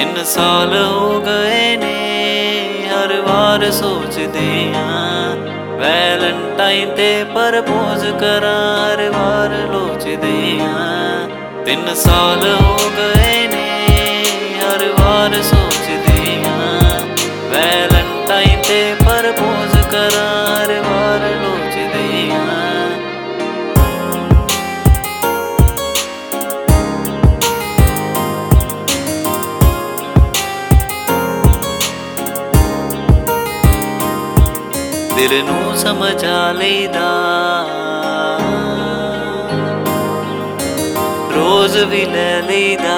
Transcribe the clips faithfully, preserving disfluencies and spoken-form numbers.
ਤਿੰਨ ਸਾਲ ਹੋ ਗਏ ਨੇ ਹਰ ਵਾਰ ਸੋਚਦੇ ਆਂ ਵੈਲੈਂਟਾਈਨ ਤੇ ਪ੍ਰਪੋਜ਼ ਕਰਾਂ ਹਰ ਵਾਰ ਲੋਚਦੇ ਆਂ। ਤਿੰਨ ਸਾਲ ਹੋ ਗਏ ਨੇ ਹਰ ਵਾਰ ਸੋਚਦੇ ਆਂ ਵੈਲੈਂਟਾਈਨ ਤੇ ਪ੍ਰਪੋਜ਼ ਕਰਾਂ ਹਰ ਵਾਰ ਲੋਚਦੇ ਆਂ। ਦਿਲ ਨੂੰ ਸਮਝਾ ਲਈਦਾ ਰੋਜ਼ ਵੀ ਲੈ ਲਈਦਾ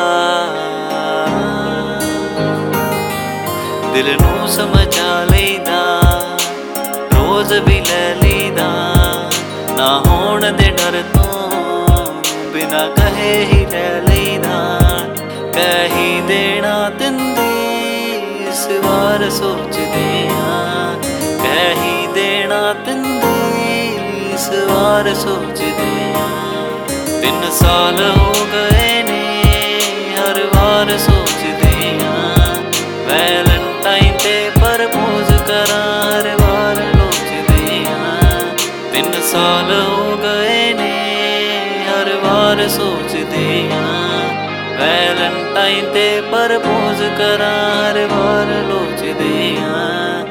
ਦਿਲ ਨੂੰ ਸਮਝਾ ਲਈਦਾ ਰੋਜ਼ ਵੀ ਲੈ ਲਈਦਾ ਨਾ ਹੋਣ ਦੇ ਡਰ ਤੋਂ ਬਿਨਾ ਕਹੇ ਹੀ ਲੈ ਲਈਦਾ ਕਹਿ ਹੀ ਦੇਣਾ ਤੈਨੂੰ ਇਸ ਵਾਰ ਸੋਚਦੇ ਆਂ ਕਹਿ ਹੀ ਦੇਣਾ ਤੈਨੂੰ ਇਸ ਵਾਰ ਸੋਚਦੇ ਆਂ। ਤਿੰਨ ਸਾਲ ਹੋ ਗਏ ਨੇ ਹਰ ਵਾਰ ਸੋਚਦੇ ਆਂ ਵੈਲੈਂਟਾਈਨ ਤੇ ਪ੍ਰਪੋਜ਼ ਕਰਾਂ ਹਰ ਵਾਰ ਲੋਚਦੇ ਆਂ। ਤਿੰਨ ਸਾਲ ਹੋ ਗਏ ਨੇ ਹਰ ਵਾਰ ਸੋਚਦੇ ਆਂ ਵੈਲੈਂਟਾਈਨ ਤੇ ਪ੍ਰਪੋਜ਼ ਕਰਾਂ ਹਰ ਵਾਰ ਲੋਚਦੇ ਆਂ।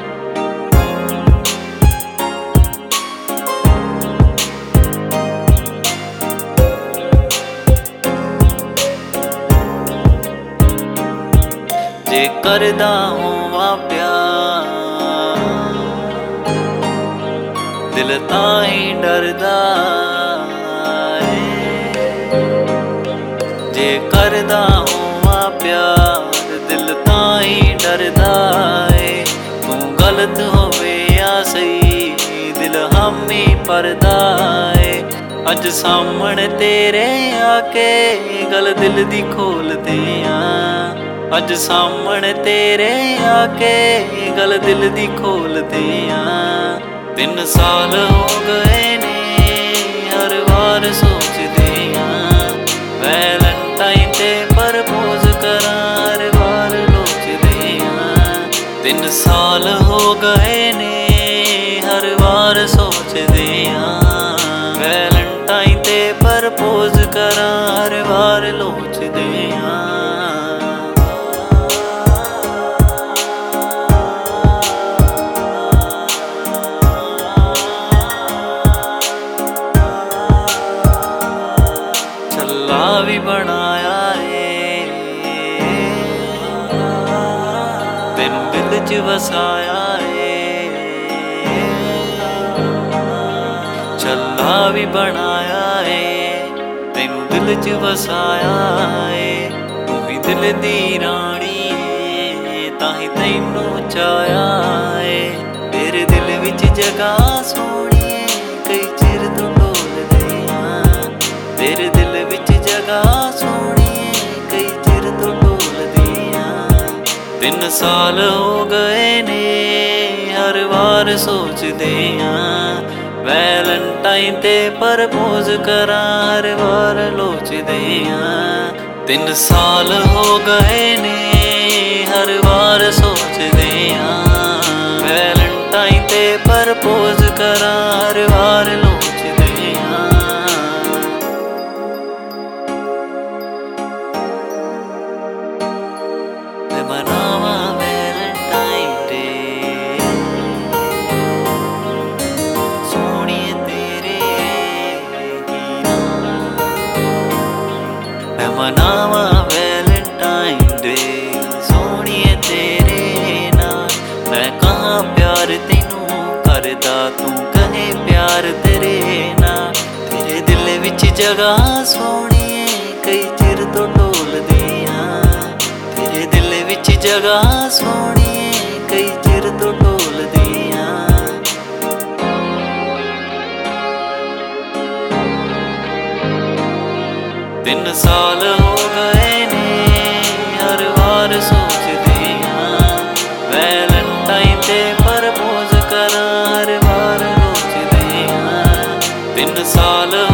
ਜੇ ਕਰਦਾ ਹੋਵਾਂ ਪਿਆਰ ਦਿਲ ਤਾਂ ਹੀ ਡਰਦਾ ਏ ਜੇ ਕਰਦਾ ਹੋਵਾਂ ਪਿਆਰ ਦਿਲ ਤਾਂ ਹੀ ਡਰਦਾ ਏ ਤੂੰ ਗਲਤ ਹੋਵੇ ਜਾਂ ਸਹੀ ਦਿਲ ਹਾਮੀ ਭਰਦਾ ਏ ਅੱਜ ਸਾਹਮਣੇ ਤੇਰੇ ਆ ਕੇ ਗੱਲ ਦਿਲ ਦੀ ਖੋਲਦੇ ਆਂ ਅੱਜ ਸਾਹਮਣੇ ਤੇਰੇ ਆ ਕੇ ਗੱਲ ਦਿਲ ਦੀ ਖੋਲਦੇ ਆਂ। ਤਿੰਨ ਸਾਲ ਹੋ ਗਏ ਨੇ ਹਰ ਵਾਰ ਸੋਚਦੇ ਆਂ ਵੈਲੈਂਟਾਈਨ ਤੇ ਪ੍ਰਪੋਜ਼ ਕਰਾਂ ਹਰ ਵਾਰ ਲੋਚਦੇ ਆਂ। ਤਿੰਨ ਸਾਲ ਹੋ ਗਏ ਨੇ ਹਰ ਵਾਰ ਸੋਚਦੇ ਆਂ ਵੈਲੈਂਟਾਈਨ ਤੇ ਪ੍ਰਪੋਜ਼ ਕਰਾਂ ਹਰ ਵਾਰ ਲੋਚਦੇ ਆਂ। ਛੱਲਾ ਵੀ ਬਣਾਇਆ ਏ ਤੈਨੂੰ ਦਿਲ ਚ ਵਸਾਇਆ ਏ ਛੱਲਾ ਵੀ ਬਣਾਇਆ ਏ ਤੈਨੂੰ ਦਿਲ ਚ ਵਸਾਇਆ ਏ ਤੂੰ ਵੀ ਦਿਲ ਦੀ ਰਾਣੀ ਏ ਤਾਂ ਹੀ ਤੈਨੂੰ ਚਾਹਿਆ ਏ ਤੇਰੇ ਦਿਲ ਵਿੱਚ ਜਗ੍ਹਾ ਸੋਹਣੀਏ ਕਈ ਚਿਰ ਤੋਂ ਢੋਲਦੇ ਆਂ ਤੇਰੇ ਦਿਲ ਵਿੱਚ ਜਗ੍ਹਾ ਸੋਹਣੀਏ ਕਈ ਚਿਰ ਤੋਂ ਢੋਲਦੀ ਆਂ। ਤਿੰਨ ਸਾਲ ਹੋ ਗਏ ਨੇ ਹਰ ਵਾਰ ਸੋਚਦੇ ਆਂ ਵੈਲੈਂਟਾਈਨ ਤੇ ਪ੍ਰਪੋਜ਼ ਕਰਾਂ ਹਰ ਵਾਰ ਲੋਚਦੇ ਆਂ। ਤਿੰਨ ਸਾਲ ਹੋ ਗਏ ਨੇ ਹਰ ਵਾਰ ਸੋਚਦੇ ਆਂ ਵੈਲੈਂਟਾਈਨ ਤੇ ਪ੍ਰਪੋਜ਼ ਕਰਾਂ ਹਰ ਵਾਰ ਲੋਚਦੇ ਆਂ। ਮੈਂ ਮਨਾਵਾਂ ਵੈਲੈਂਟਾਈਨ ਡੇ ਸੋਹਣੀਏ ਤੇਰੇ ਨਾਂ ਮੈਂ ਮਨਾਵਾਂ ਵੈਲੈਂਟਾਈਨ ਡੇ ਸੋਹਣੀਏ ਤੇਰੇ ਨਾਂ ਮੈਂ ਕਹਾਂ ਪਿਆਰ ਤੈਨੂੰ ਕਰਦਾ ਤੂੰ ਕਹੇ ਪਿਆਰ ਤੇਰੇ ਨਾਂ ਤੇਰੇ ਦਿਲ ਵਿੱਚ ਜਗ੍ਹਾ ਸੋਹਣੀਏ ਕਈ ਚਿਰ ਤੋਂ ਢੋਲਦੀ ਆਂ ਤੇਰੇ ਦਿਲ ਵਿੱਚ ਜਗ੍ਹਾ ਸੋਹਣੀਏ ਕਈ ਚਿਰ ਤੋਂ ਢੋਲਦੀ ਆਂ। ਤਿੰਨ ਸਾਲ ਹੋ ਗਏ ਨੇ ਹਰ ਵਾਰ ਸੋਚਦੇ ਆਂ ਵੈਲੈਂਟਾਈਨ ਤੇ ਪ੍ਰਪੋਜ਼ ਕਰਾਂ ਹਰ ਵਾਰ ਲੋਚਦੇ ਆਂ। ਤਿੰਨ ਸਾਲ